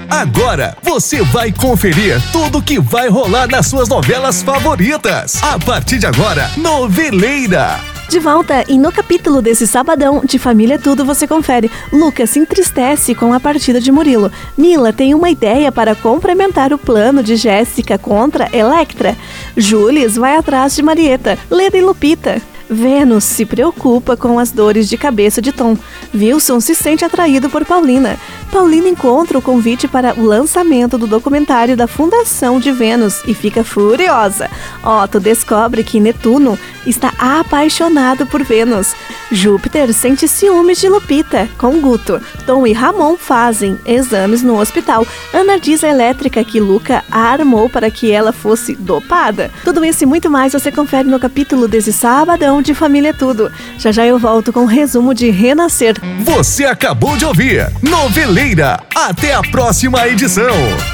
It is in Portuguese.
Agora você vai conferir tudo que vai rolar nas suas novelas favoritas. A partir de agora, Noveleira. De volta, e no capítulo desse sabadão de Família Tudo você confere. Lucas se entristece com a partida de Murilo. Mila tem uma ideia para complementar o plano de Jéssica contra Electra. Jules vai atrás de Marieta. Leda e Lupita. Vênus se preocupa com as dores de cabeça de Tom. Wilson se sente atraído por Paulina. Paulina encontra o convite para o lançamento do documentário da Fundação de Vênus e fica furiosa. Otto descobre que Netuno está apaixonado por Vênus. Júpiter sente ciúmes de Lupita com Guto. Tom e Ramon fazem exames no hospital. Ana diz à Elétrica que Luca a armou para que ela fosse dopada. Tudo isso e muito mais você confere no capítulo desse sabadão de Família Tudo. Já já eu volto com um resumo de Renascer. Você acabou de ouvir Noveleira. Até a próxima edição.